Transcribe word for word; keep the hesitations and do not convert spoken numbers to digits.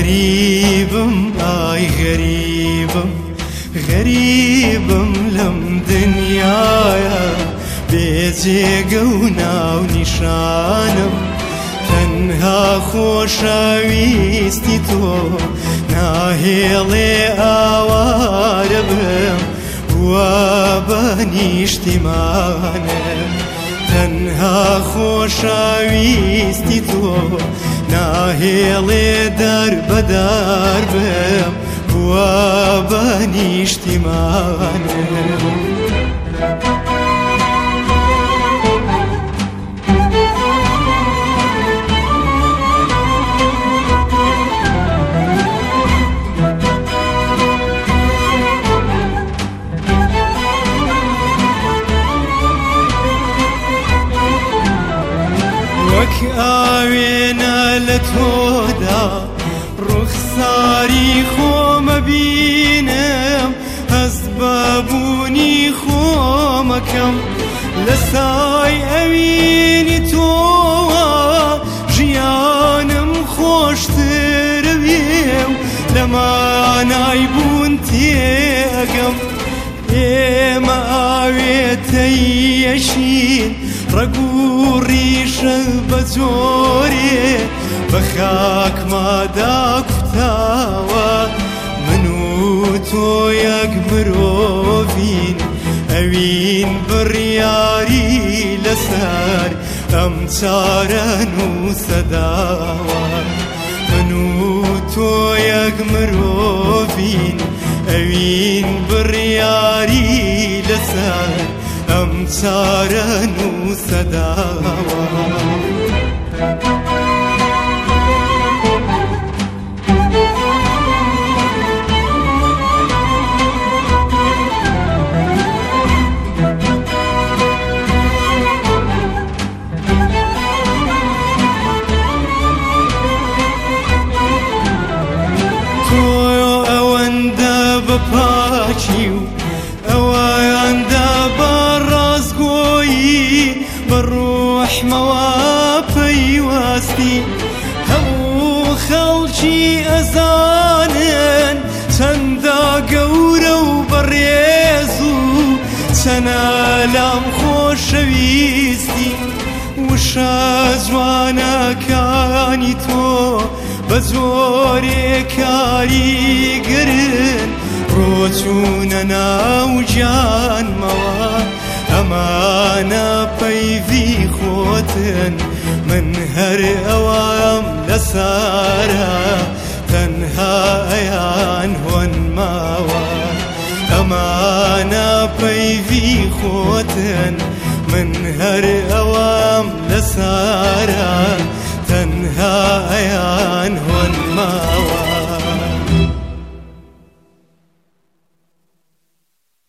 غريبم آي غريبم غريبم لم دنيايا بێجێگە و ناو نیشانم تەنها خۆشەویستی تۆ ناهێڵێ ئاوارە بم وا بە نیشتیمانم تەنها خۆشەویستی تۆ ناهێڵێ دەربەدار بم وا بە نیشتیمانم وەک ئاوێنە لە تۆدا ڕوخساری خۆمە بینم هەست بە بوونی خۆمەکەم لە سای ئەوینی تۆوە ژیانم خۆشتر بێ و لە مانای بوون تێگەم ئێمە ئاوێتەیەشین ڕەگ و ڕیشە بە جۆرێ بە خاکمادا کوتاوە من و تۆ یەک مرۆڤین ئەوین بڕیاری لەسەر ئەم چارە نووسەداوە من و تۆ یەک مرۆڤین ئەوین بڕیاری لەسەر ئەم چارە نووسەداوە تۆ ئەوەندە بە پاچی و ئەوەندە بە ڕاستگۆیی بە ڕوحمەوە پەیوەستی هەموو خەڵکی ئەزانن چەندە گەورە و بەڕێز و چەنە لام خۆشەویستی وشە جوانەکانی تۆ بە زۆرێ کاریگرن ڕۆچوونە ناو گیانمەوە ئەمانە پەیوی خۆتن من هەر ئەوەم لەسارە تەنها ئەیان هۆنماوە ئەمانە پەیوی خۆتن من هەر ئەوەم لەسارە تەنها ئەیان هۆنماوە